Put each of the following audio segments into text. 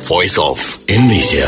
Voice of Indonesia.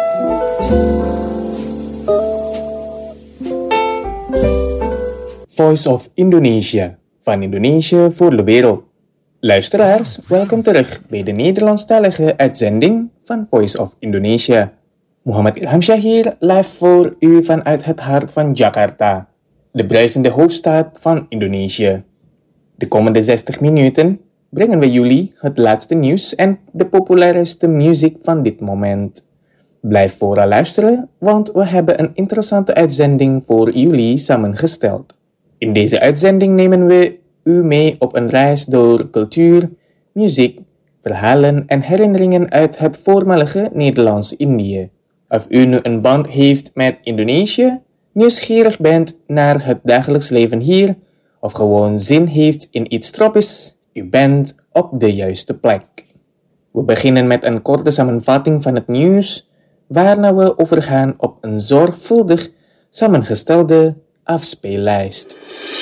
Voice of Indonesia, van Indonesië voor de wereld. Luisteraars, welkom terug bij de Nederlandstalige uitzending van Voice of Indonesia. Muhammad Ilham Syahir, live voor u vanuit het hart van Jakarta, de bruisende hoofdstad van Indonesië. De komende 60 minuten brengen we jullie het laatste nieuws en de populairste muziek van dit moment. Blijf vooral luisteren, want we hebben een interessante uitzending voor jullie samengesteld. In deze uitzending nemen we u mee op een reis door cultuur, muziek, verhalen en herinneringen uit het voormalige Nederlands-Indië. Of u nu een band heeft met Indonesië, nieuwsgierig bent naar het dagelijks leven hier, of gewoon zin heeft in iets tropisch, u bent op de juiste plek. We beginnen met een korte samenvatting van het nieuws, waarna we overgaan op een zorgvuldig samengestelde afspeellijst.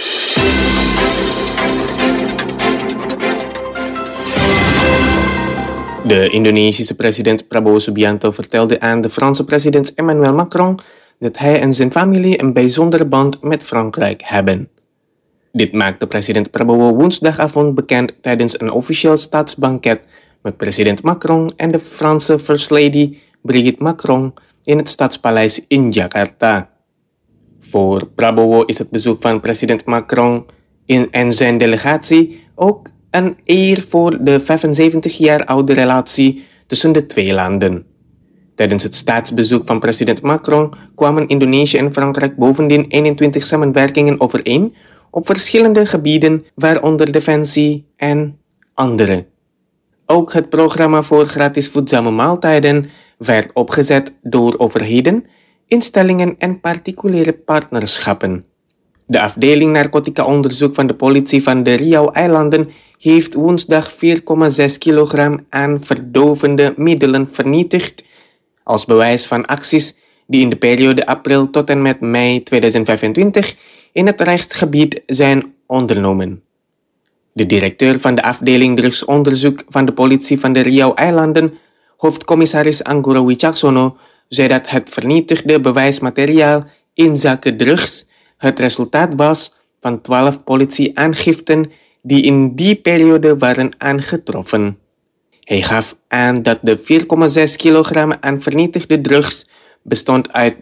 De Indonesische president Prabowo Subianto vertelde aan de Franse president Emmanuel Macron dat hij en zijn familie een bijzondere band met Frankrijk hebben. Dit maakte president Prabowo woensdagavond bekend tijdens een officieel staatsbanket met president Macron en de Franse First Lady Brigitte Macron in het Stadspaleis in Jakarta. Voor Prabowo is het bezoek van president Macron en zijn delegatie ook een eer voor de 75 jaar oude relatie tussen de twee landen. Tijdens het staatsbezoek van president Macron kwamen Indonesië en Frankrijk bovendien 21 samenwerkingen overeen op verschillende gebieden, waaronder defensie en andere. Ook het programma voor gratis voedzame maaltijden werd opgezet door overheden, instellingen en particuliere partnerschappen. De afdeling narcotica-onderzoek van de politie van de Riau-eilanden heeft woensdag 4,6 kilogram aan verdovende middelen vernietigd als bewijs van acties die in de periode april tot en met mei 2025 in het rechtsgebied zijn ondernomen. De directeur van de afdeling drugsonderzoek van de politie van de Riau-eilanden, hoofdcommissaris Anggoro Wicaksono, zei dat het vernietigde bewijsmateriaal inzake drugs het resultaat was van 12 politieaangiften die in die periode waren aangetroffen. Hij gaf aan dat de 4,6 kilogram aan vernietigde drugs bestond uit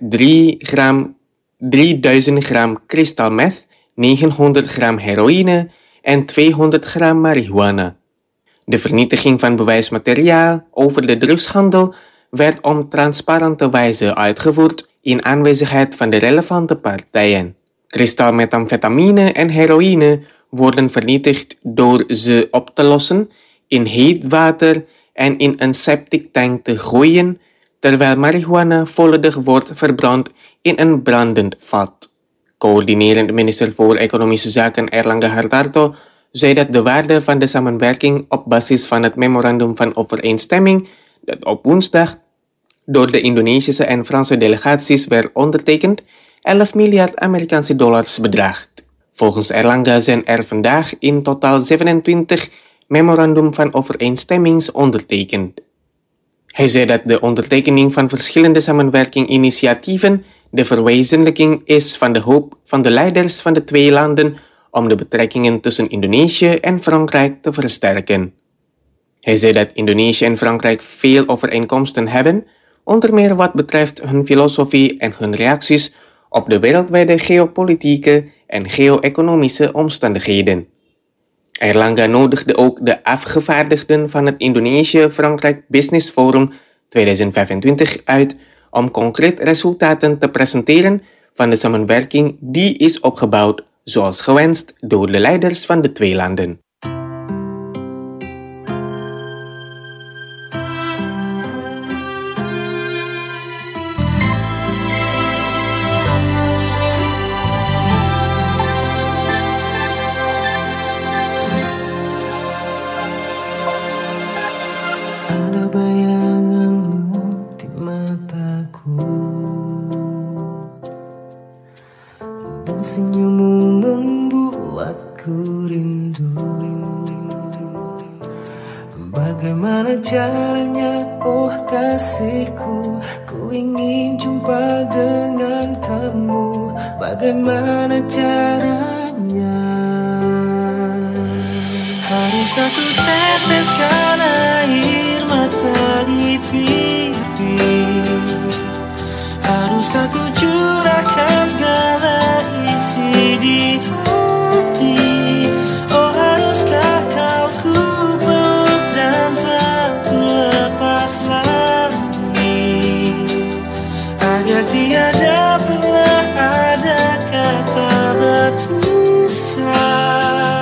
3000 gram kristalmeth, 900 gram heroïne en 200 gram marihuana. De vernietiging van bewijsmateriaal over de drugshandel werd op transparante wijze uitgevoerd in aanwezigheid van de relevante partijen. Kristalmethamfetamine en heroïne worden vernietigd door ze op te lossen in heet water en in een septic tank te gooien, terwijl marihuana volledig wordt verbrand in een brandend vat. Coördinerend minister voor Economische Zaken Airlangga Hartarto zei dat de waarde van de samenwerking op basis van het memorandum van overeenstemming dat op woensdag door de Indonesische en Franse delegaties werd ondertekend 11 miljard Amerikaanse dollars bedraagt. Volgens Airlangga zijn er vandaag in totaal 27 memorandum van overeenstemmings ondertekend. Hij zei dat de ondertekening van verschillende samenwerkinginitiatieven de verwezenlijking is van de hoop van de leiders van de twee landen om de betrekkingen tussen Indonesië en Frankrijk te versterken. Hij zei dat Indonesië en Frankrijk veel overeenkomsten hebben, onder meer wat betreft hun filosofie en hun reacties op de wereldwijde geopolitieke en geo-economische omstandigheden. Airlangga nodigde ook de afgevaardigden van het Indonesië-Frankrijk Business Forum 2025 uit om concreet resultaten te presenteren van de samenwerking die is opgebouwd zoals gewenst door de leiders van de twee landen. Senyummu membuatku rindu. Bagaimana caranya, oh kasihku, ku ingin jumpa dengan kamu. Bagaimana caranya? Haruskah ku teteskan air mata di pipi? Haruskah ku curahkan segala isi di hati? Oh haruskah kau ku peluk dan tak ku lepas lagi, agar tiada pernah ada kata berpisah.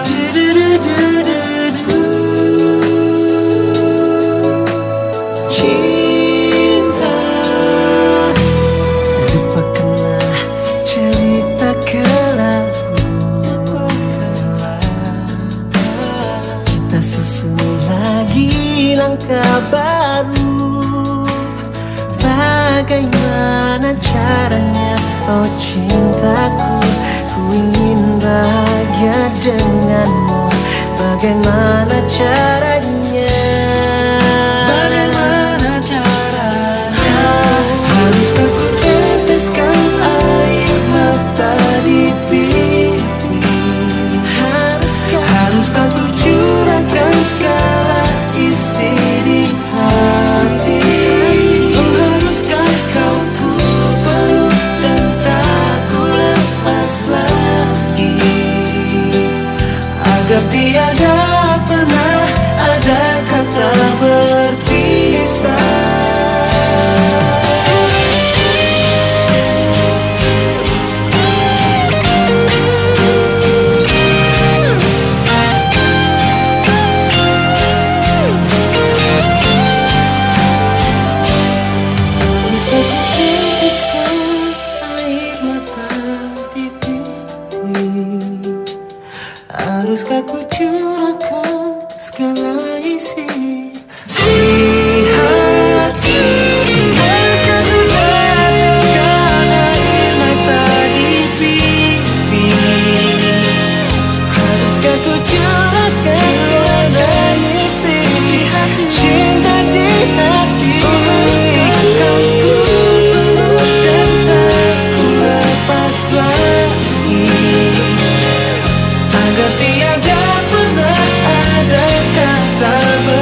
Cinta, lupakanlah cerita kelabu. Kita susun lagi langkah baru. Bagaimana caranya, oh cintaku, ku ingin bahagia denganmu. Bagaimana caranya? Bagaimana caranya? Haruskah ku teteskan air mata di pipi? Haruskah ku curahkan segala isi di hati? Oh haruskah kau ku peluk dan tak ku lepas lagi, agar tiada pernah ada kata berpisah. Haruskah ku teteskan air mata di pipi? Haruskah ku curahkan segala isi di hati? Haruskah ku teteskan air mata di pipi? Haruskah ku curahkan segala isi cinta di hati? Oh haruskah kau ku peluk dan tak ku lepas lagi, agar tiada pernah ada kata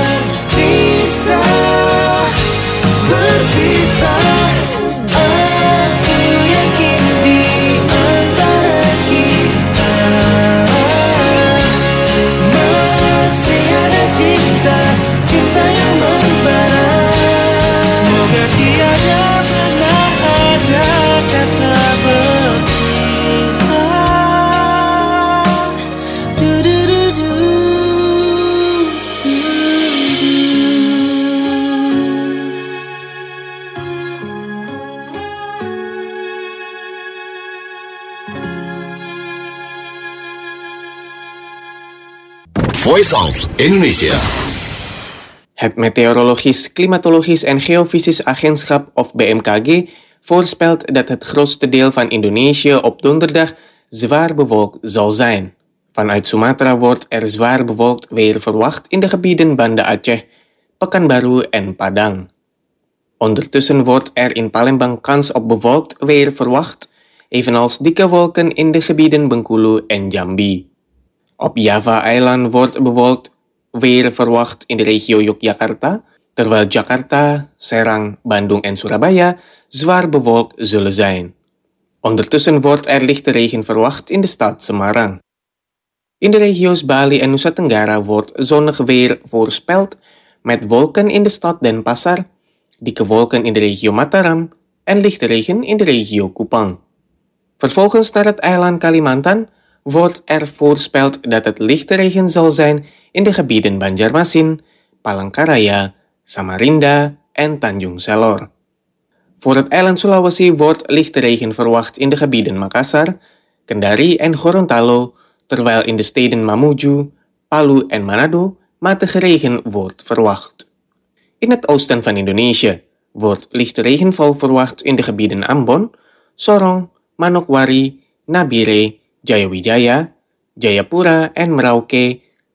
berpisah. Berpisah, aku yakin di antara kita masih ada cinta, cinta yang membara. Semoga tiada pernah ada kata berpisah. Voice of Indonesia. Het Meteorologisch, Klimatologisch en Geofysisch Agentschap of BMKG voorspelt dat het grootste deel van Indonesië op donderdag zwaar bewolkt zal zijn. Vanuit Sumatra wordt er zwaar bewolkt weer verwacht in de gebieden Banda Aceh, Pekanbaru en Padang. Ondertussen wordt er in Palembang kans op bewolkt weer verwacht, evenals dikke wolken in de gebieden Bengkulu en Jambi. Op Java-eiland wordt bewolkt weer verwacht in de regio Yogyakarta, terwijl Jakarta, Serang, Bandung en Surabaya zwaar bewolkt zullen zijn. Ondertussen wordt er lichte regen verwacht in de stad Semarang. In de regio's Bali en Nusa Tenggara wordt zonnig weer voorspeld met wolken in de stad Denpasar, dikke wolken in de regio Mataram en lichte regen in de regio Kupang. Vervolgens naar het eiland Kalimantan wordt er voorspeld dat het lichte regen zal zijn in de gebieden Banjarmasin, Palangkaraya, Samarinda en Tanjung Selor. Voor het eiland Sulawesi wordt lichte regen verwacht in de gebieden Makassar, Kendari en Gorontalo, terwijl in de steden Mamuju, Palu en Manado matige regen wordt verwacht. In het oosten van Indonesië wordt lichte regenval verwacht in de gebieden Ambon, Sorong, Manokwari, Nabire, Jayawijaya, Jayapura en Merauke,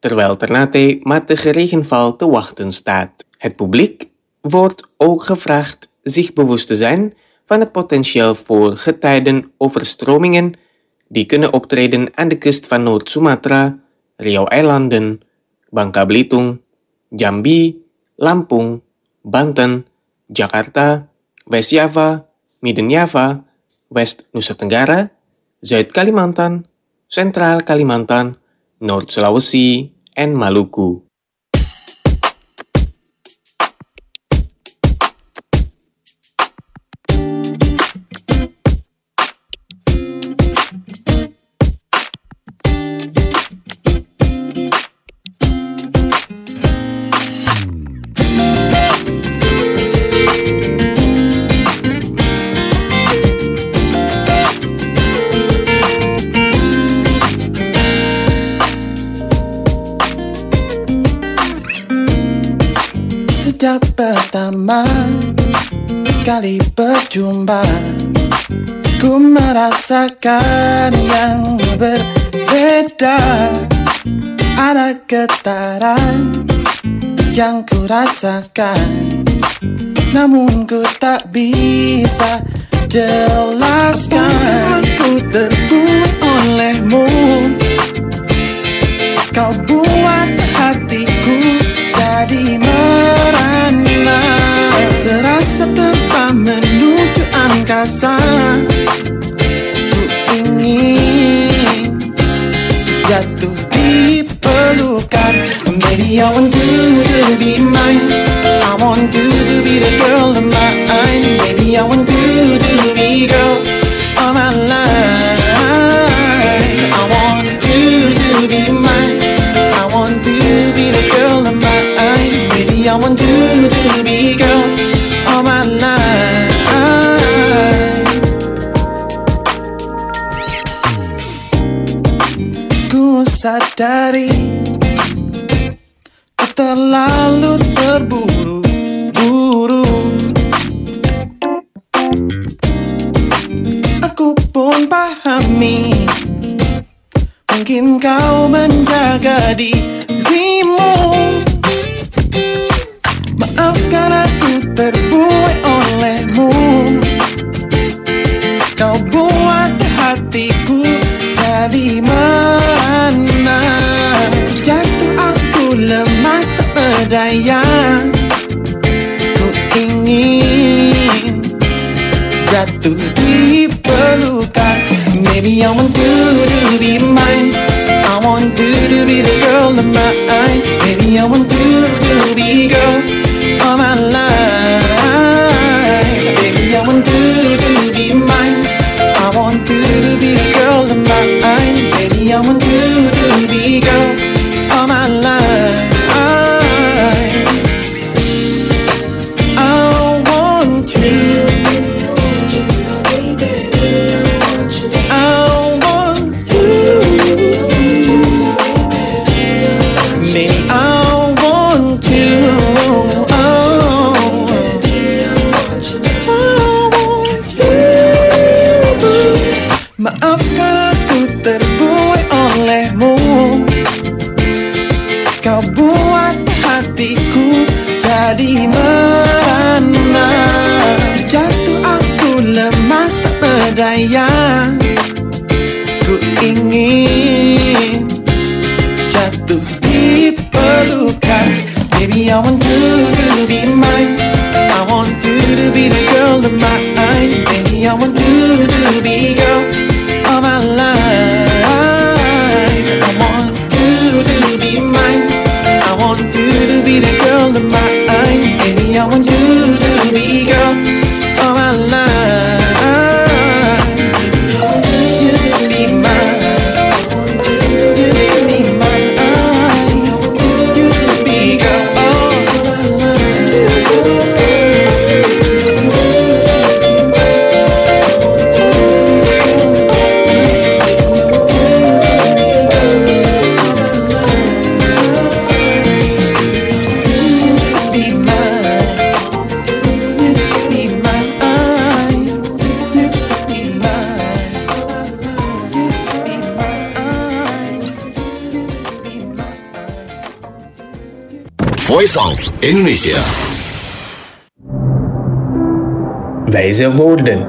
terwijl Ternate met de regenval te wachten staat. Het publiek wordt ook gevraagd zich bewust te zijn van het potentieel voor getijden-overstromingen die kunnen optreden aan de kust van Noord-Sumatra, Riau-eilanden, Bangka Belitung, Jambi, Lampung, Banten, Jakarta, West-Java, Midden-Java, West-Nusa Tenggara, Zuid-Kalimantan, Sentraal Kalimantan, Noord-Sulawesi, en Maluku. Sejak pertama kali berjumpa, ku merasakan yang berbeda. Ada getaran yang ku rasakan, namun ku tak bisa jelaskan. Aku terbuai olehmu, kau buat hatiku jadi merana, serasa terbang menuju angkasa. Ku ingin jatuh di pelukan. Baby, I want you to be mine. I want you to be the girl of mine. Baby, I want you to be girl of my life. I want you to be mine. I want you to be the girl of mine. Baby, I want you to be girl of my life. Ku sadari ku terlalu terburu-buru. Aku pun pahami, mungkin kau menjaga dirimu. Maafkan aku terbuai olehmu, kau buat hatiku jadi merana. Jatuh aku lemas tak berdaya, ku ingin jatuh di pelukan. Baby, I want you to be mine. I want you to be the girl of mine. Baby, I want you to be girl of my life. Baby, I want you to be mine. I want you to be the girl of mine. Baby, I want you to be girl of my life. I want you. Maafkan aku terbuai olehmu, kau buat hatiku jadi merana. Terjatuh aku lemas tak berdaya, ku ingin jatuh di pelukan. Baby, I want you to be mine. I want you to be the girl of mine. Baby, I want you to be girl of my life. I want you to be mine. I want you to be the girl of mine. Baby, I want you to be girl of my life. I want you to be mine. I want you to be mine. I want you to be girl of my life. Voice of Indonesia. Wijze woorden.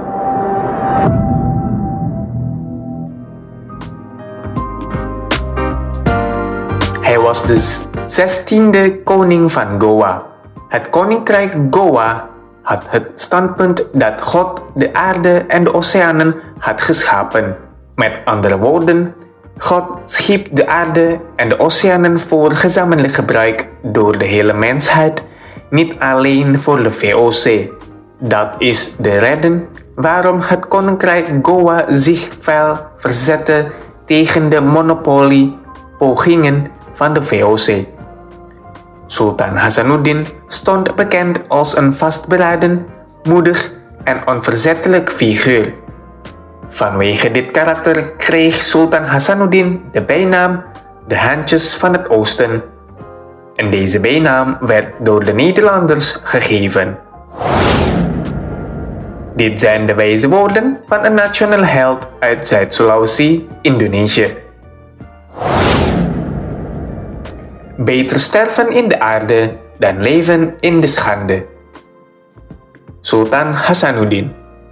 Hij was de 16e koning van Goa. Het koninkrijk Goa had het standpunt dat God de aarde en de oceanen had geschapen. Met andere woorden, God schiep de aarde en de oceanen voor gezamenlijk gebruik door de hele mensheid, niet alleen voor de VOC. Dat is de reden waarom het koninkrijk Goa zich fel verzette tegen de monopoliepogingen van de VOC. Sultan Hasanuddin stond bekend als een vastberaden, moedig en onverzettelijk figuur. Vanwege dit karakter kreeg Sultan Hasanuddin de bijnaam de Handjes van het Oosten. En deze bijnaam werd door de Nederlanders gegeven. Dit zijn de wijze woorden van een nationale held uit Zuid-Sulawesi, Indonesië. Beter sterven in de aarde dan leven in de schande. Sultan Hasanuddin.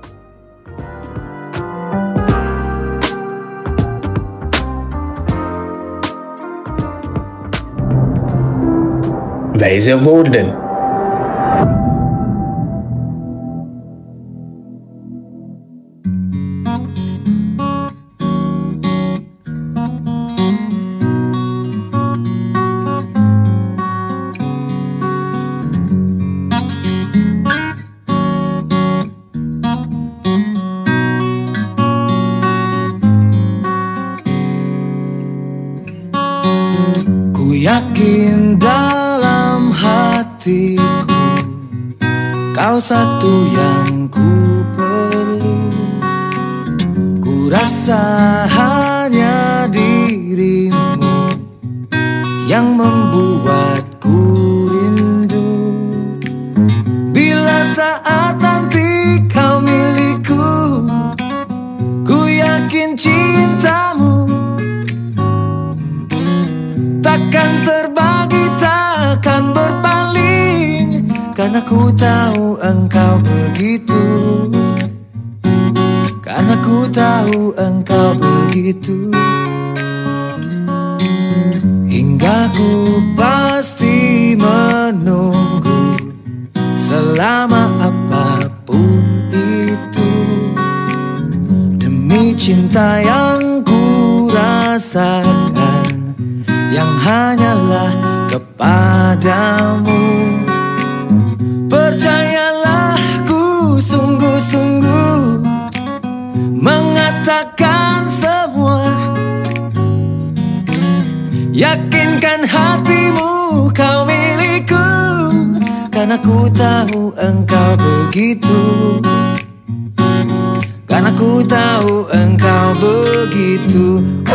Wijze woorden. Ku yakin dalam hatiku kau satu yang ku perlu. Ku rasa hanya dirimu yang membuatku rindu. Bila saat nanti kau milikku, ku yakin cintamu takkan terbagi, takkan berpaling, karena ku tahu engkau begitu. Karena ku tahu engkau begitu. Hingga ku pasti menunggu selama apapun itu, demi cinta yang ku rasakan, yang hanyalah kepadamu. Percayalah, ku sungguh-sungguh mengatakan semua. Yakinkan hatimu kau milikku, karena ku tahu engkau begitu. Karena ku tahu engkau begitu.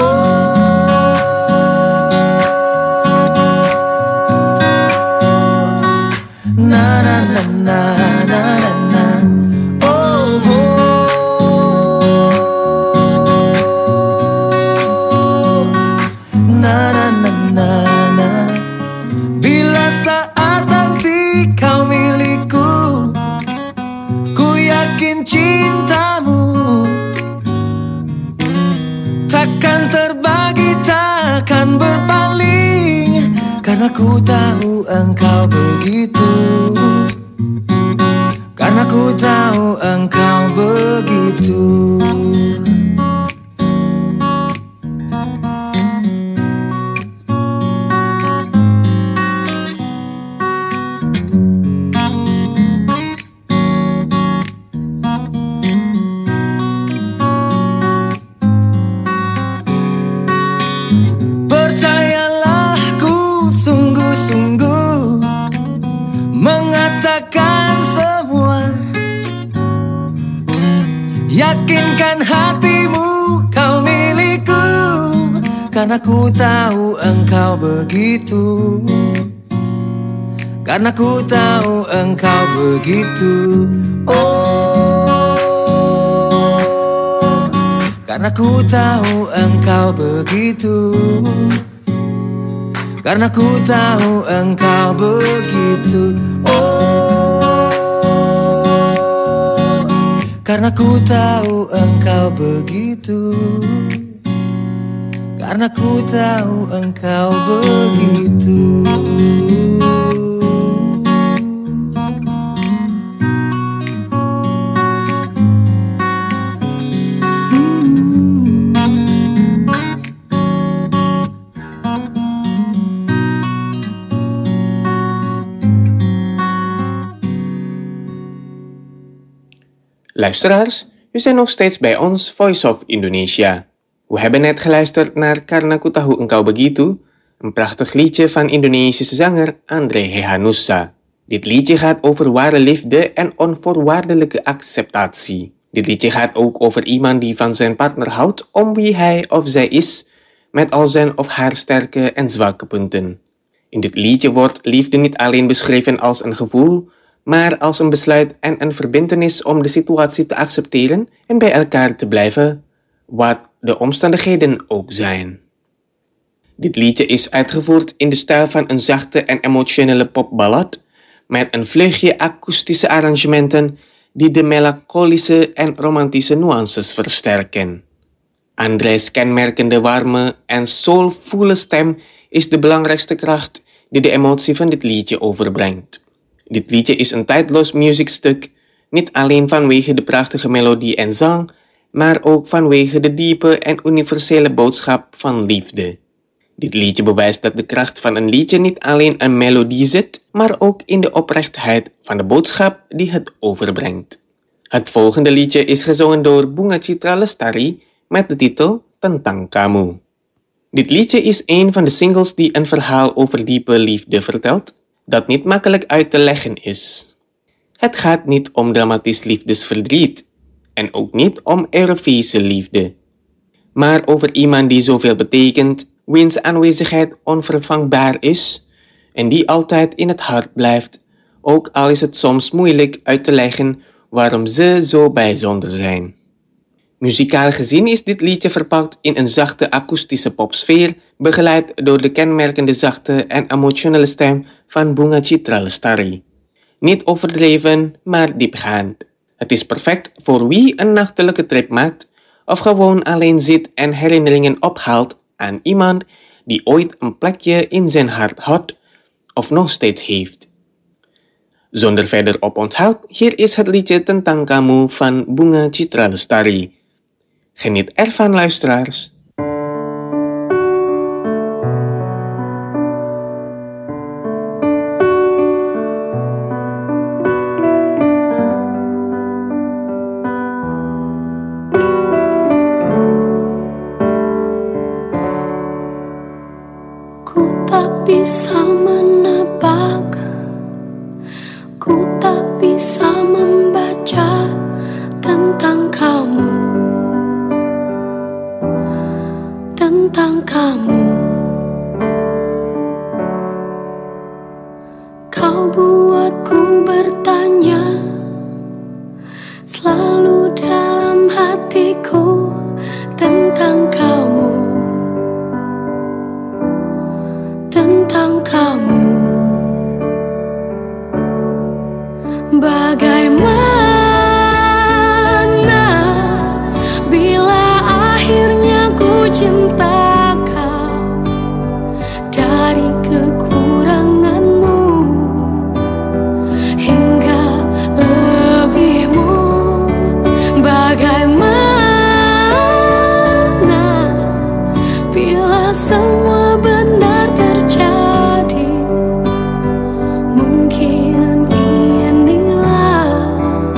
Na na na na na na na. Oh, na na na na na. Bila saat nanti kau milikku, ku yakin cintamu takkan terbagi, takkan berpaling, karena ku tahu engkau begitu. Karena ku tahu engkau begitu. Percayalah, ku sungguh-sungguh mengatakan semua. Yakinkan hatimu kau milikku, karena ku tahu engkau begitu. Karena ku tahu engkau begitu. Karena ku tahu engkau begitu. Karena ku tahu engkau begitu. Karena ku tahu engkau begitu. Karena ku tahu engkau begitu. Luisteraars, u zijn nog steeds bij ons Voice of Indonesia. We hebben net geluisterd naar Karena Ku Tahu Engkau Begitu, een prachtig liedje van Indonesische zanger Andre Hehanussa. Dit liedje gaat over ware liefde en onvoorwaardelijke acceptatie. Dit liedje gaat ook over iemand die van zijn partner houdt om wie hij of zij is, met al zijn of haar sterke en zwakke punten. In dit liedje wordt liefde niet alleen beschreven als een gevoel, maar als een besluit en een verbintenis om de situatie te accepteren en bij elkaar te blijven, wat de omstandigheden ook zijn. Dit liedje is uitgevoerd in de stijl van een zachte en emotionele popballad, met een vleugje akoestische arrangementen die de melancholische en romantische nuances versterken. Andre's kenmerkende warme en soulvolle stem is de belangrijkste kracht die de emotie van dit liedje overbrengt. Dit liedje is een tijdloos muziekstuk, niet alleen vanwege de prachtige melodie en zang, maar ook vanwege de diepe en universele boodschap van liefde. Dit liedje bewijst dat de kracht van een liedje niet alleen een melodie zit, maar ook in de oprechtheid van de boodschap die het overbrengt. Het volgende liedje is gezongen door Bunga Citra Lestari met de titel Tentang Kamu. Dit liedje is een van de singles die een verhaal over diepe liefde vertelt, dat niet makkelijk uit te leggen is. Het gaat niet om dramatisch liefdesverdriet en ook niet om Europese liefde, maar over iemand die zoveel betekent, wiens aanwezigheid onvervangbaar is en die altijd in het hart blijft, ook al is het soms moeilijk uit te leggen waarom ze zo bijzonder zijn. Muzikaal gezien is dit liedje verpakt in een zachte akoestische popsfeer, begeleid door de kenmerkende zachte en emotionele stem van Bunga Citra Lestari. Niet overdreven, maar diepgaand. Het is perfect voor wie een nachtelijke trip maakt of gewoon alleen zit en herinneringen ophaalt aan iemand die ooit een plekje in zijn hart had of nog steeds heeft. Zonder verder oponthoud, hier is het liedje Tentang Kamu van Bunga Citra Lestari. Geniet ervan, luisteraars. Ku tak bisa menebak, ku tak bisa membaca tentang kamu, tentang kamu. Kau buatku bertanya selalu dalam hatiku tentang kamu, tentang kamu. Bagaimana bila akhirnya ku cinta kau dari kekuranganmu hingga lebihmu. Bagaimana bila semua benar terjadi? Mungkin inilah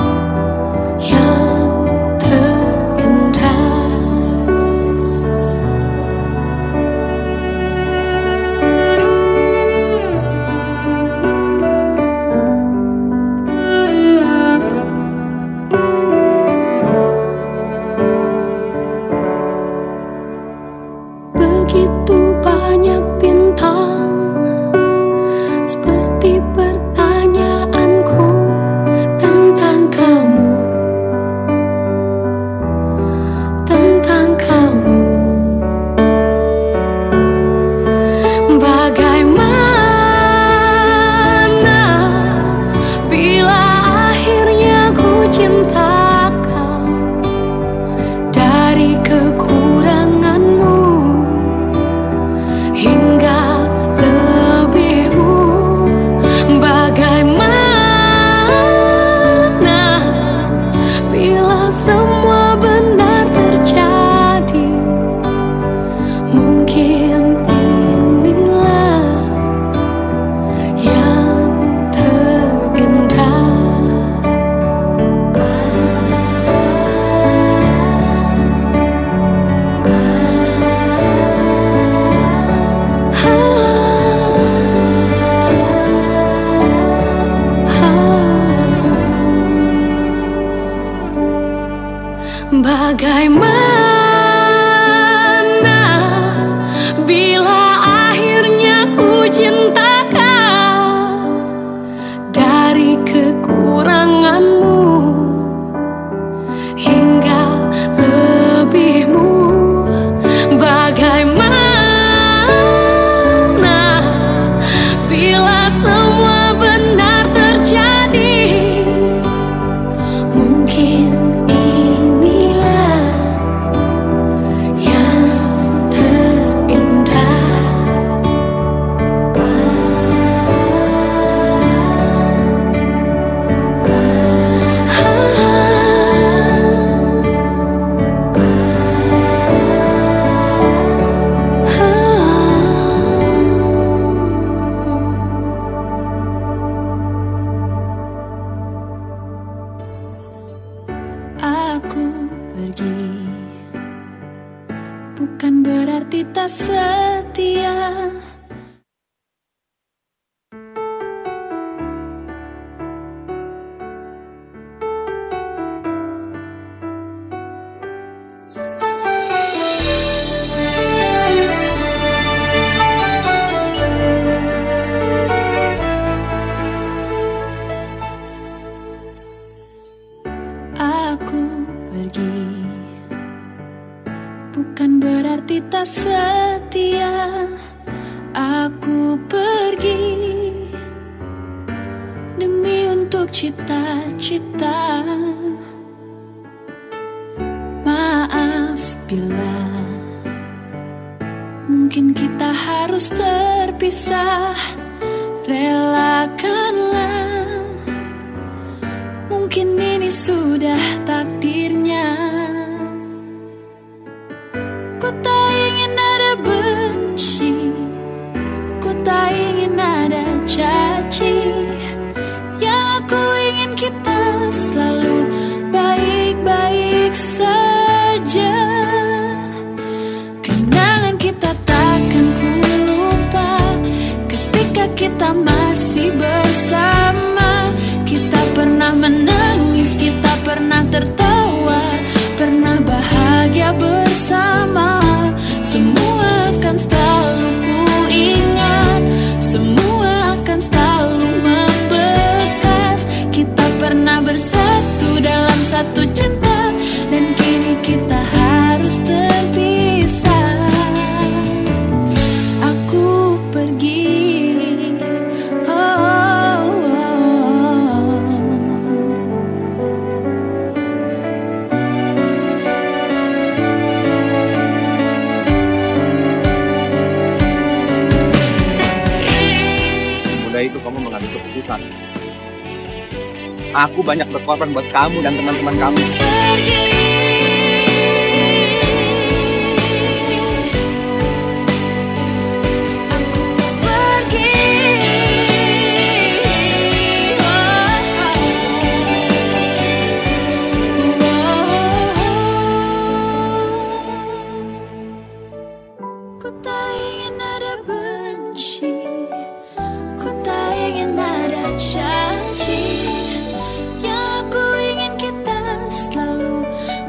cinta kau dari kekuranganmu hingga lebihmu. Bagaimana bila semua benar terjadi? Mungkin inilah yang terindah. Bagaimana bila akhirnya ku cinta kau dari kekuranganmu hingga lebihmu. Bagaimana bila semua benar terjadi? Mungkin inilah yang terindah. Aku pergi, bukan berarti tak setia. Aku pergi, bukan berarti tak setia. Aku pergi demi untuk cita-cita. Maaf bila mungkin kita harus terpisah. Relakanlah, mungkin ini sudah takdirnya. Ku tak ingin ada benci, ku tak ingin ada caci. Yang aku ingin kita selalu baik-baik saja. Kenangan kita takkan ku lupa ketika kita masih bersama. Kita pernah menangis, kita pernah tertawa, pernah bahagia bersama. Semua akan selalu ku ingat, semua akan selalu membekas. Kita pernah bersatu dalam satu cinta, dan kini kita harus terpisah. Aku pergi, itu kamu mengambil keputusan. Aku banyak berkorban buat kamu dan teman-teman kamu. Ku tak ingin ada benci, ku tak ingin ada caci. Yang aku ingin kita selalu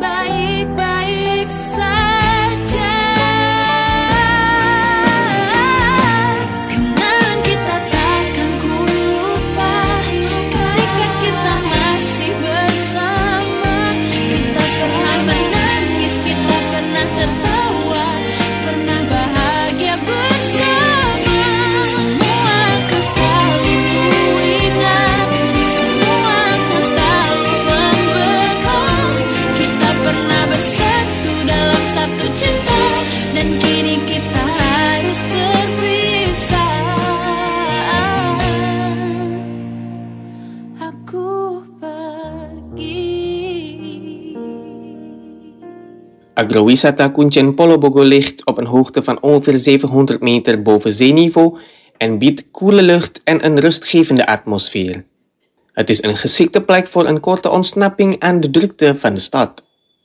Agrowisata Kuncen Polobogo ligt op een hoogte van ongeveer 700 meter boven zeeniveau en biedt koele lucht en een rustgevende atmosfeer. Het is een geschikte plek voor een korte ontsnapping aan de drukte van de stad.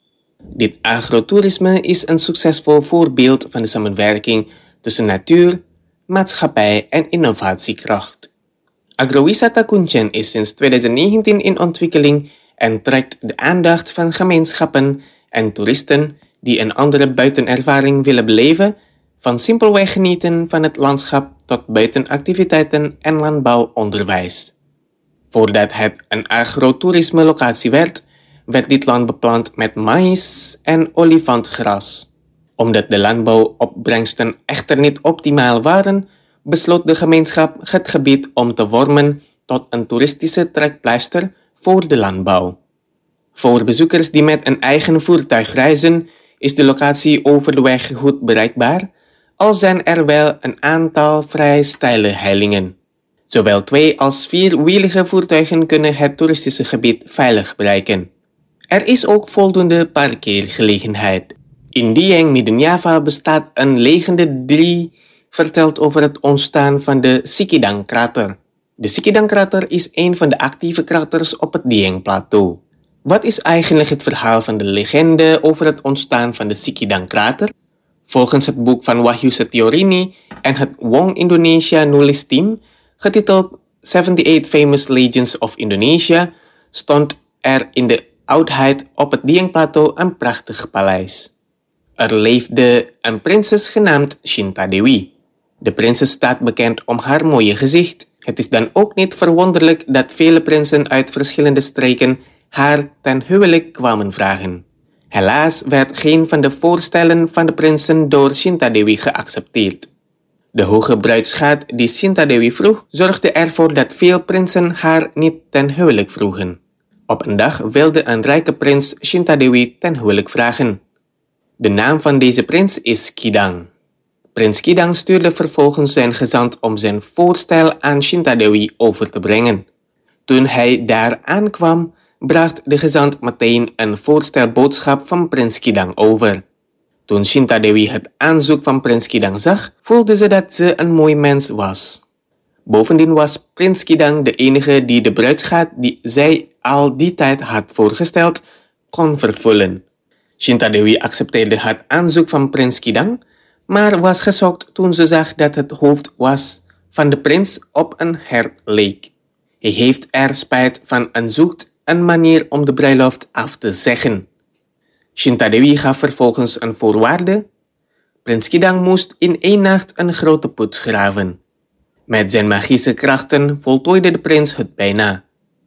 Dit agrotourisme is een succesvol voorbeeld van de samenwerking tussen natuur, maatschappij en innovatiekracht. Agrowisata Kuncen is sinds 2019 in ontwikkeling en trekt de aandacht van gemeenschappen en toeristen die een andere buitenervaring willen beleven, van simpelweg genieten van het landschap tot buitenactiviteiten en landbouwonderwijs. Voordat het een agrotourisme locatie werd dit land beplant met maïs en olifantgras. Omdat de landbouwopbrengsten echter niet optimaal waren, besloot de gemeenschap het gebied om te vormen tot een toeristische trekpleister voor de landbouw. Voor bezoekers die met een eigen voertuig reizen, is de locatie over de weg goed bereikbaar, al zijn er wel een aantal vrij steile hellingen. Zowel 2- als 4-wielige voertuigen kunnen het toeristische gebied veilig bereiken. Er is ook voldoende parkeergelegenheid. In Dieng, Midden-Java, bestaat een legende die vertelt over het ontstaan van de Sikidang-krater. De Sikidang-krater is een van de actieve kraters op het Dieng-plateau. Wat is eigenlijk het verhaal van de legende over het ontstaan van de Sikidang-krater? Volgens het boek van Wahyu Setiorini en het Wong Indonesia Nulis Team, getiteld 78 Famous Legends of Indonesia, stond er in de oudheid op het Dieng-plateau een prachtig paleis. Er leefde een prinses genaamd Shinta Dewi. De prinses staat bekend om haar mooie gezicht. Het is dan ook niet verwonderlijk dat vele prinsen uit verschillende streken haar ten huwelijk kwamen vragen. Helaas werd geen van de voorstellen van de prinsen door Shinta Dewi geaccepteerd. De hoge bruidsschat die Shinta Dewi vroeg, zorgde ervoor dat veel prinsen haar niet ten huwelijk vroegen. Op een dag wilde een rijke prins Shinta Dewi ten huwelijk vragen. De naam van deze prins is Kidang. Prins Kidang stuurde vervolgens zijn gezant om zijn voorstel aan Shinta Dewi over te brengen. Toen hij daar aankwam, bracht de gezant meteen een voorstelboodschap van prins Kidang over. Toen Shinta Dewi het aanzoek van prins Kidang zag, voelde ze dat ze een mooi mens was. Bovendien was prins Kidang de enige die de bruidsschat die zij al die tijd had voorgesteld, kon vervullen. Shinta Dewi accepteerde het aanzoek van prins Kidang, maar was geschokt toen ze zag dat het hoofd was van de prins op een hert leek. Hij heeft er spijt van en zoekt een manier om de bruiloft af te zeggen. Shinta Dewi gaf vervolgens een voorwaarde. Prins Kidang moest in 1 nacht een grote put graven. Met zijn magische krachten voltooide de prins het bijna.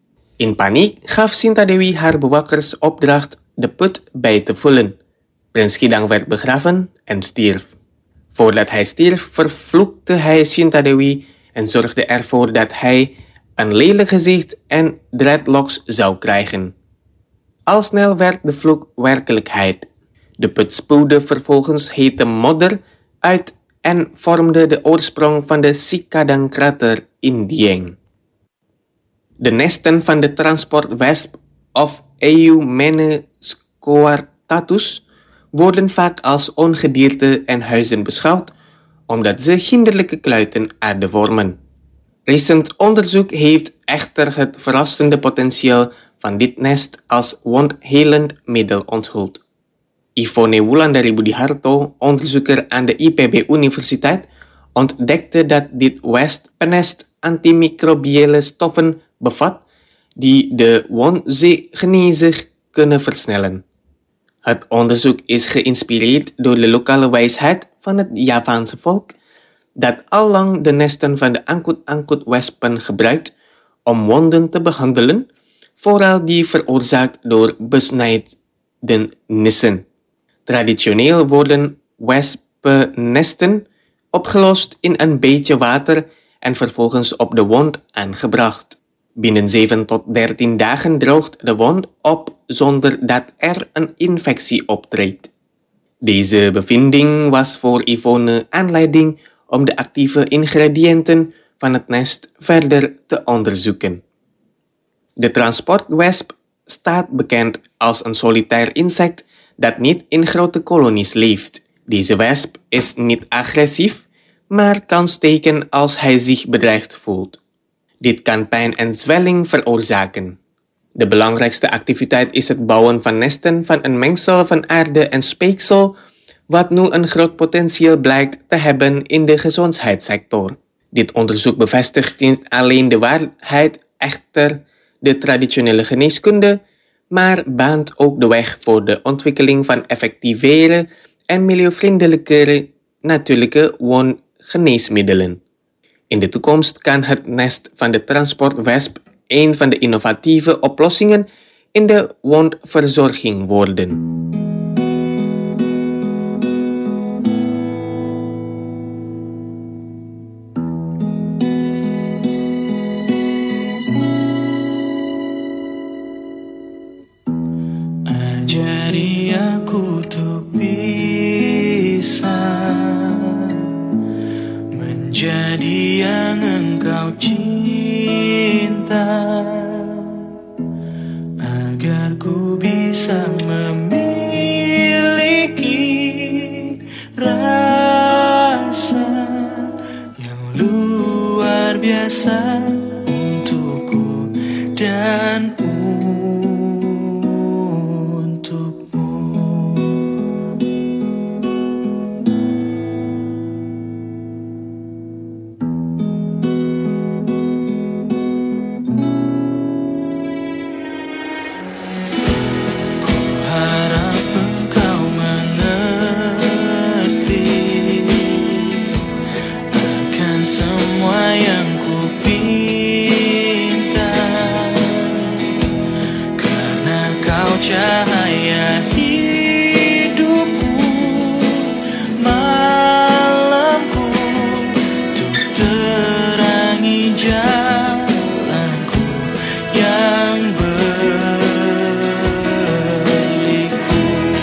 In paniek gaf Shinta Dewi haar bewakkers opdracht de put bij te vullen. Prins Kidang werd begraven en stierf. Voordat hij stierf vervloekte hij Shinta Dewi en zorgde ervoor dat hij een lelijk gezicht en dreadlocks zou krijgen. Al snel werd de vloek werkelijkheid. De put spuwde vervolgens hete modder uit en vormde de oorsprong van de Sikidang-krater in Dieng. De nesten van de transportwesp of Eumene scoartatus worden vaak als ongedierte en huizen beschouwd, omdat ze hinderlijke kluiten aarde vormen. Recent onderzoek heeft echter het verrassende potentieel van dit nest als wondhelend middel onthuld. Ivone Wulandari Budiharto, onderzoeker aan de IPB Universiteit, ontdekte dat dit wespennest antimicrobiële stoffen bevat die de wondgenezer kunnen versnellen. Het onderzoek is geïnspireerd door de lokale wijsheid van het Javaanse volk, dat allang de nesten van de ankut-ankut-wespen gebruikt om wonden te behandelen, vooral die veroorzaakt door besnijdenissen. Traditioneel worden wespennesten opgelost in een beetje water en vervolgens op de wond aangebracht. Binnen 7 tot 13 dagen droogt de wond op zonder dat er een infectie optreedt. Deze bevinding was voor Ivone aanleiding om de actieve ingrediënten van het nest verder te onderzoeken. De transportwesp staat bekend als een solitair insect dat niet in grote kolonies leeft. Deze wesp is niet agressief, maar kan steken als hij zich bedreigd voelt. Dit kan pijn en zwelling veroorzaken. De belangrijkste activiteit is het bouwen van nesten van een mengsel van aarde en speeksel, wat nu een groot potentieel blijkt te hebben in de gezondheidssector. Dit onderzoek bevestigt niet alleen de waarheid achter de traditionele geneeskunde, maar baant ook de weg voor de ontwikkeling van effectievere en milieuvriendelijkere natuurlijke woongeneesmiddelen. In de toekomst kan het nest van de transportwesp een van de innovatieve oplossingen in de woonverzorging worden. Ajari aku untuk bisa menjadi yang engkau cinta, agar ku bisa memiliki rasa yang luar biasa untukku dan untukmu. Cahaya hidupku, malamku, untuk terangi jalanku yang berliku.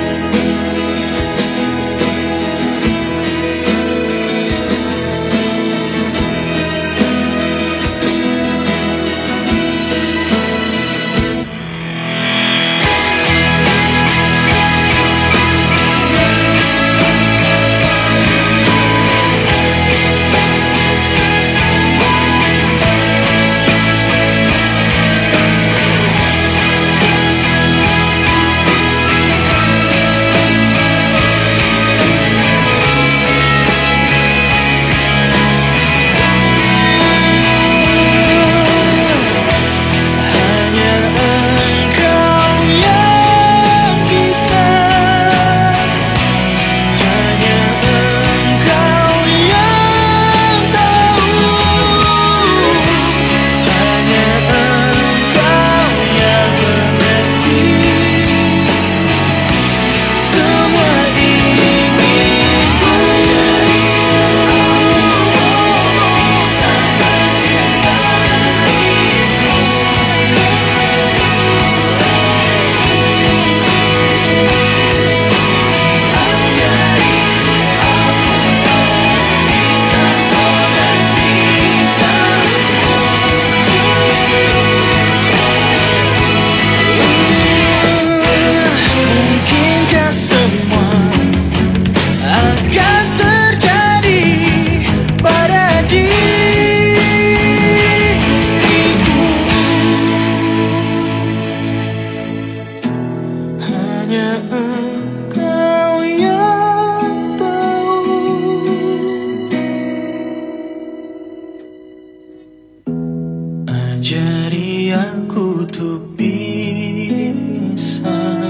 Ajari aku untuk bisa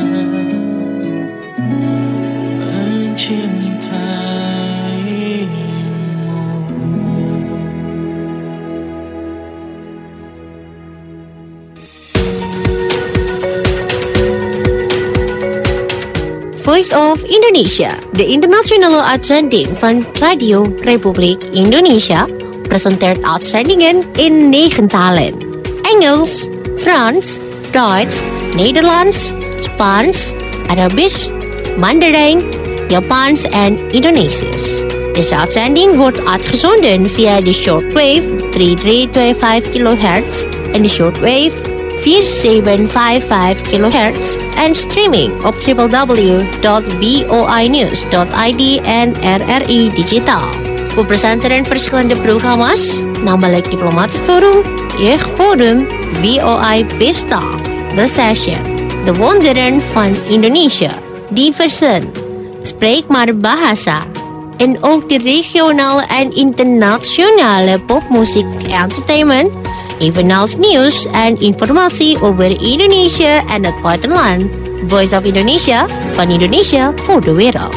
mencintaimu. Voice of Indonesia, de internationale uitzending van Radio Republiek Indonesia, presenteert uitzendingen in 9 talen. Engels, Frans, Duits, Nederlands, Spaans, Arabisch, Mandarijn, Japans en Indonesisch. Deze uitzending wordt uitgezonden via de shortwave 3325 kHz en de shortwave 4755 kHz and streaming of www.voinews.id and RRI Digital. We presenteren verschillende programma's, namelijk Diplomatic Forum, Jeugdforum, VOI Pesta, The Session, The Wonderen van Indonesia, Diversen, Spreek maar Bahasa, en ook de regionale en internationale popmuziek entertainment, evenals nieuws en informatie over Indonesië en het buitenland. Voice of Indonesia, van Indonesia voor de wereld.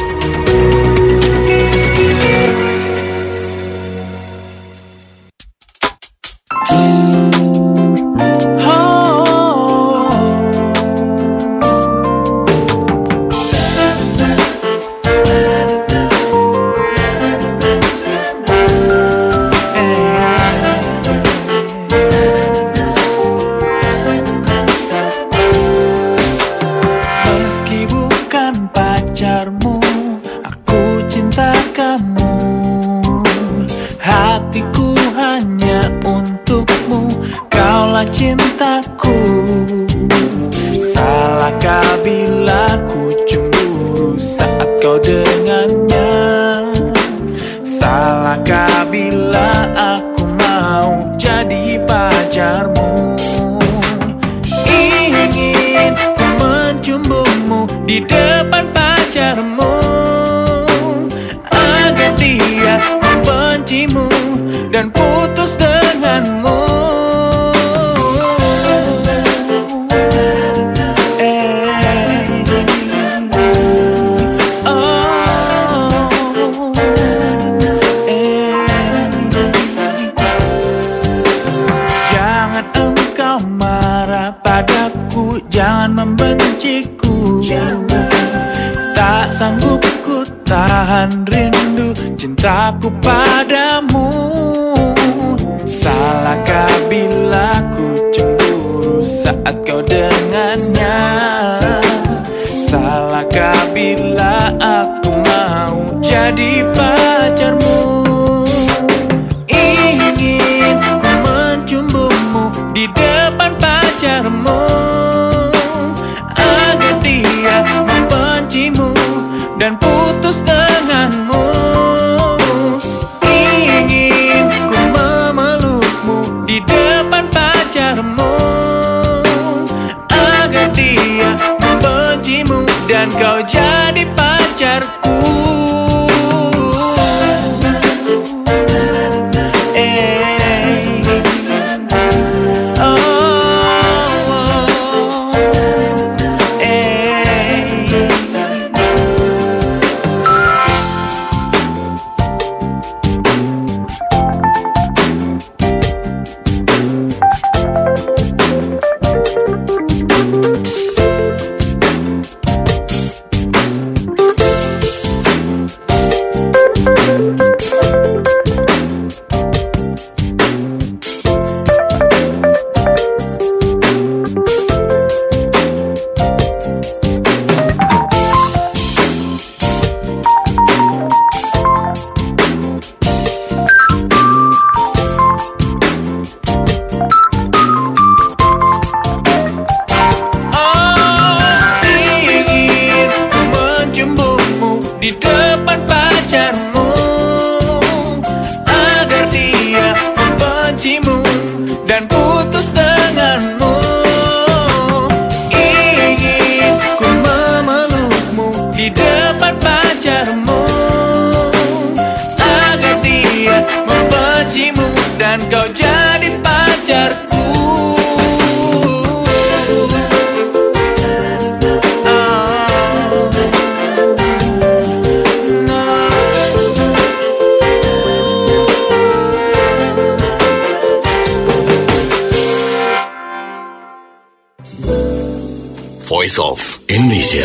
Voice of Indonesia.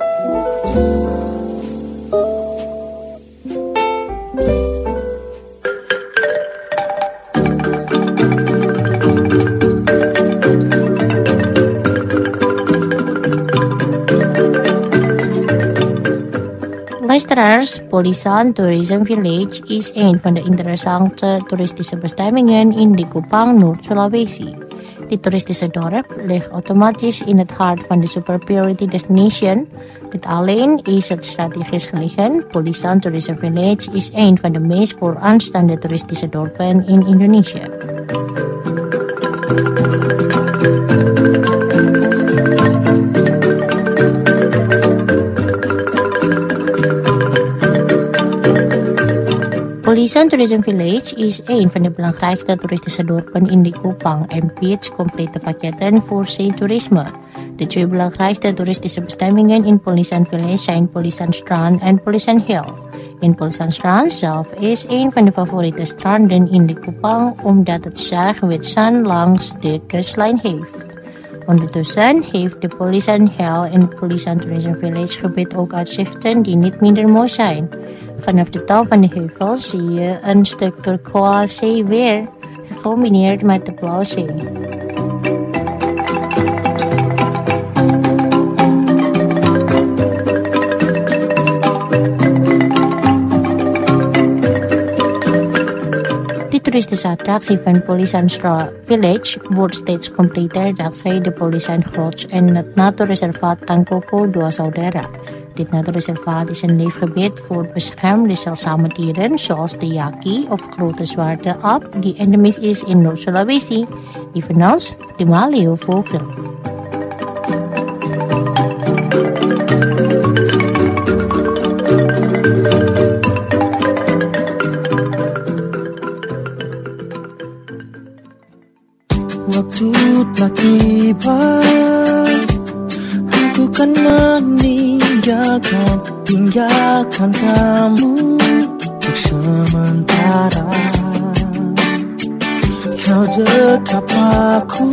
Luisteraars, Polisan Tourism Village is een van de interessante toeristische bestemmingen in de Kupang, Noord-Sulawesi. Dit toeristische dorp ligt automatisch in het hart van de Super Priority Destination. Dit alleen is het strategisch gelegen. Pulisan Tourism Village is een van de meest vooraanstaande toeristische dorpen in Indonesië. Pulisan Tourism Village is een van de belangrijkste toeristische dorpen in de Kupang en biedt complete pakketten voor zeetoerisme. De twee belangrijkste toeristische bestemmingen in Pulisan Village zijn Pulisan Strand en Pulisan Hill. In Pulisan Strand zelf is een van de favoriete stranden in de Kupang omdat het zag-wit zand langs de kustlijn heeft. Ondertussen heeft de Pulisan Hill en het Pulisan Tourism Village gebied ook uitzichten die niet minder mooi zijn. Vanaf de top van de heuvel zie je een stuk turquoise zeeweer, gecombineerd met de blauwe zee. De toeristische attractie van Pulisan Village wordt steeds completer dankzij de Pulisan Grotsch en het natuurreservaat Tangkoko Dua Saudara. Dit natuurreservaat is een leefgebied voor beschermde zeldzame dieren zoals de yaki of grote zwarte aap die endemisch is in Noord-Sulawesi, evenals de maleeuwvogel. Waktu telah tiba, aku kan tinggalkan kamu untuk sementara. Kau dekap aku,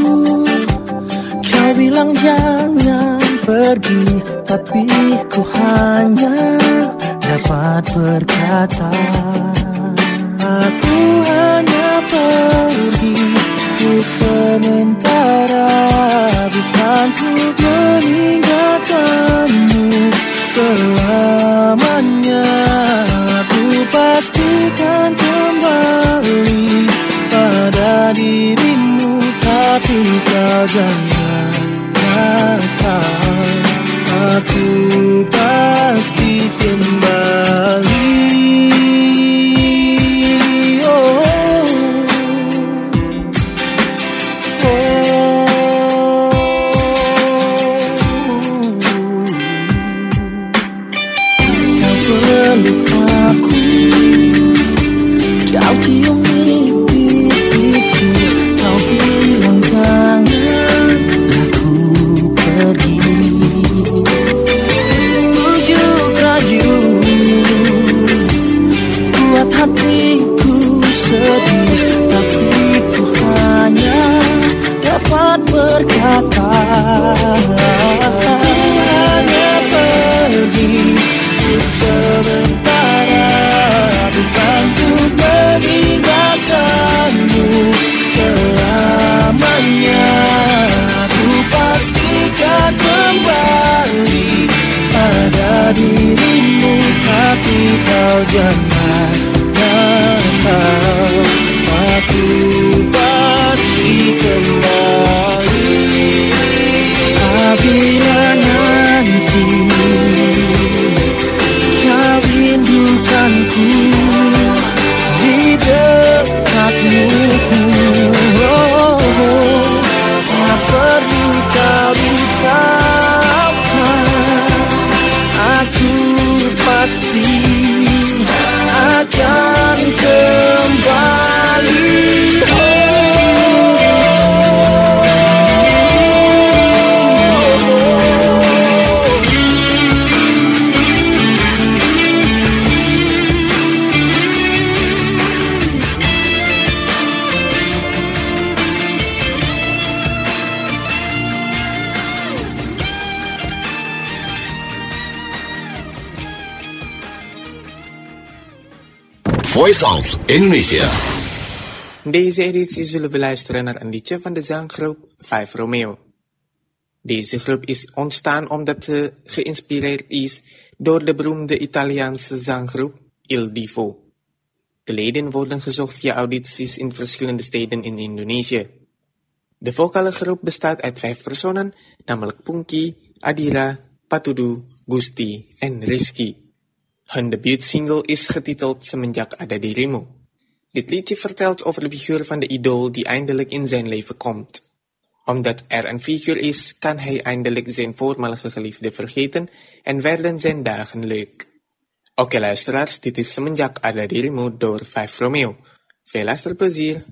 kau bilang jangan pergi, tapi ku hanya dapat berkata, aku hanya pergi untuk sementara, bukan untuk meninggalkanmu selamanya. Aku pastikan kembali pada dirimu, tapi kau jangan nakal. Aku pasti kembali. Berkata, hanya pergi untuk sementara, bukan untuk meninggalkanmu selamanya. Aku pastikan kembali pada dirimu, tapi kau jangan nakal. Aku pasti kembali. Apabila nanti kau rindukanku di dekatmu, tak perlu kau risaukan, aku pasti akan kembali. Voice of Indonesia. Deze editie zullen we luisteren naar een liedje van de zanggroep 5 Romeo. Deze groep is ontstaan omdat ze geïnspireerd is door de beroemde Italiaanse zanggroep Il Divo. De leden worden gezocht via audities in verschillende steden in Indonesië. De vocale groep bestaat uit 5 personen, namelijk Punky, Adira, Patudu, Gusti, en Rizky. Hun debuutsingle is getiteld Semenjak Ada Dirimu. Dit liedje vertelt over de figuur van de idool die eindelijk in zijn leven komt. Omdat er een figuur is, kan hij eindelijk zijn voormalige geliefde vergeten en werden zijn dagen leuk. Oké luisteraars, dit is Semenjak Ada Dirimu door 5 Romeo. Veel luisterplezier!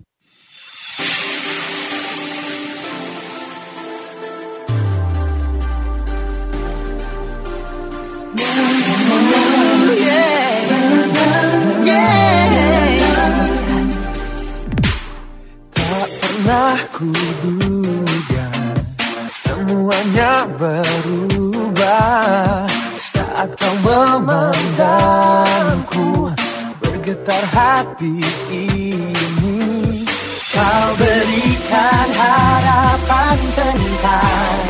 Tak pernah kuduga semuanya berubah saat kau memandangku, bergetar hati ini. Kau berikan harapan tentang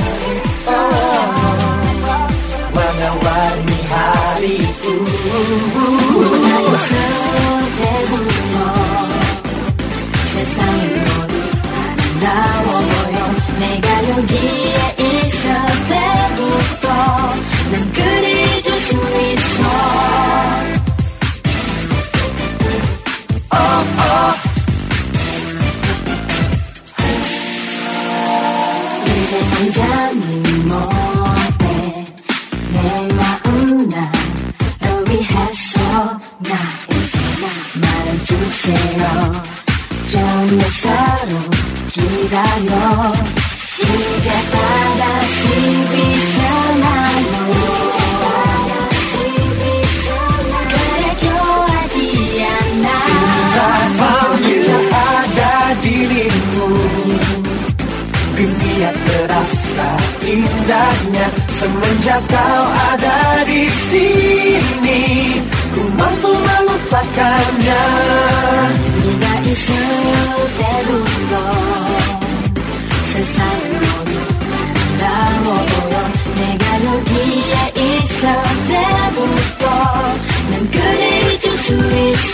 mewarnai hariku. 내가 여기에 있을 때부터 난 그리 줄 수 있어. 이제 혼자는 못해. 내 마음 나를 위해서 나에게 말해주세요. 정말 서로 기다려. 이제 다시 비춰나요. 그래 교하지 않아. Semuanya ada dirimu, dunia terasa indahnya semenjak kau ada di sini. Ku mampu melupakannya. 네가 있을 때부터 세상은 모두 아름다워 보여. 내가 여기에 있을 때부터 난 그리 잊을 수 있어.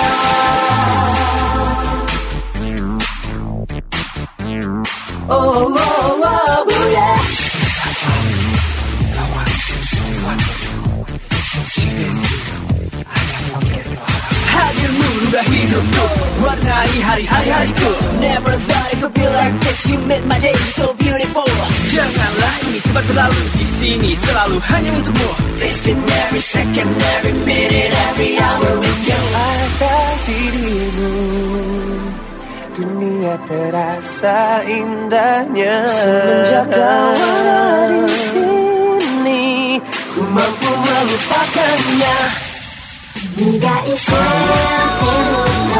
Hadir merubah hidupku, warnai hari-hariku. Never thought it could be like this. You made my day so beautiful. Janganlah ini cepat berlalu, di sini selalu hanya untukmu. Wasting every second, every minute, every hour with you. Ada dirimu, dunia terasa indahnya semenjak kau ada di sini. Ku mampu melupakannya. 네가 있을 때부터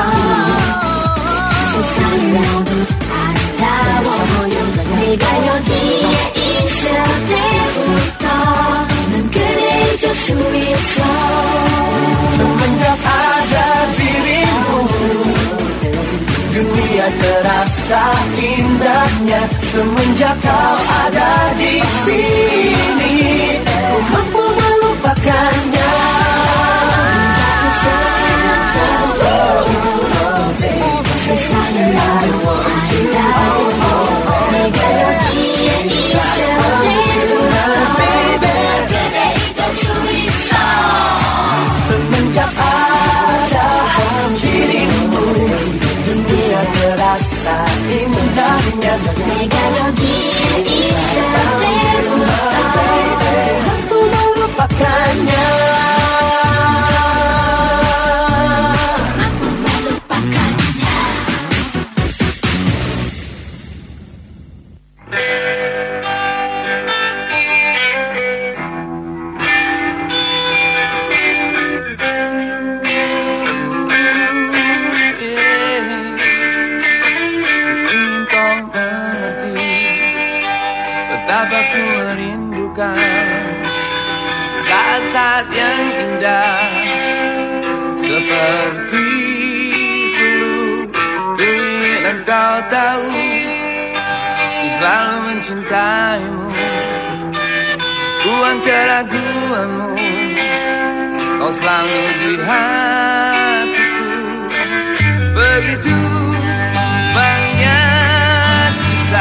세상이 모두 아름다워 보여. 네가 여기에 있을 때부터 난 그래 잊을 수 있어. Semenjak ada dirimu, dunia terasa indahnya semenjak kau ada di sini. Ku mampu melupakannya. Semenjak ada dirimu, dunia terasa indahnya. 내가 여기에 있을 때부터 mampu melupakannya. Betapa ku merindukan saat-saat yang indah seperti dulu. Ku ingin engkau tahu, ku selalu mencintaimu. Buang keraguanmu, kau selalu di hatiku. Begitu banyak kisah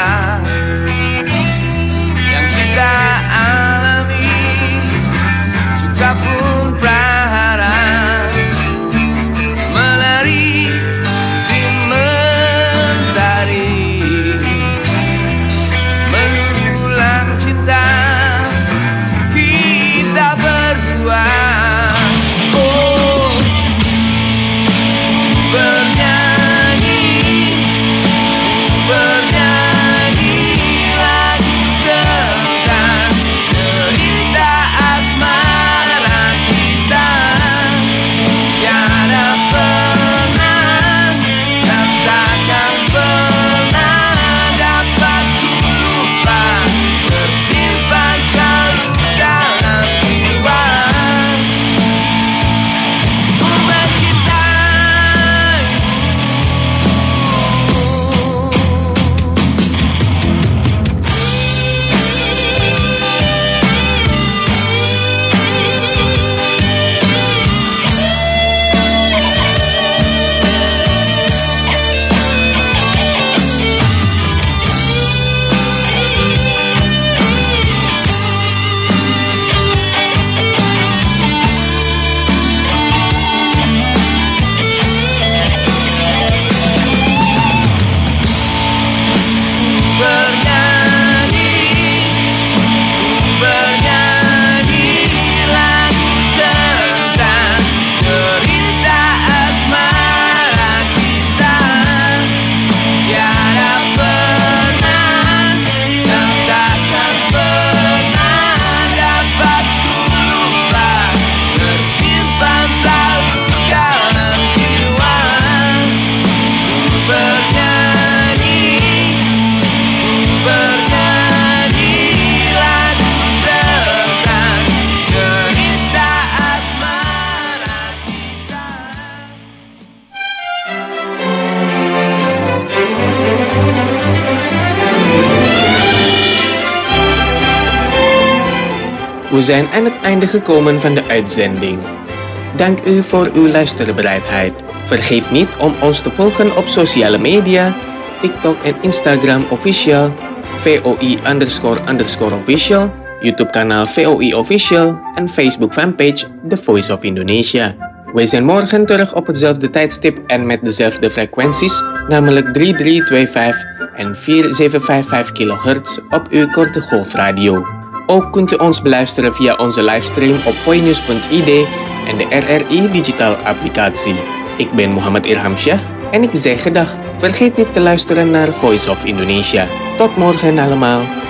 We zijn aan het einde gekomen van de uitzending. Dank u voor uw luisterbereidheid. Vergeet niet om ons te volgen op sociale media, TikTok en Instagram official, VOI__official, YouTube kanaal VOI Official en Facebook fanpage The Voice of Indonesia. Wij zijn morgen terug op hetzelfde tijdstip en met dezelfde frequenties, namelijk 3325 en 4755 kHz op uw korte golfradio. Ook kunt u ons beluisteren via onze livestream op voinews.id en de RRI Digital applicatie. Ik ben Muhammad Irhamsyah en ik zeg gedag. Vergeet niet te luisteren naar Voice of Indonesia. Tot morgen allemaal.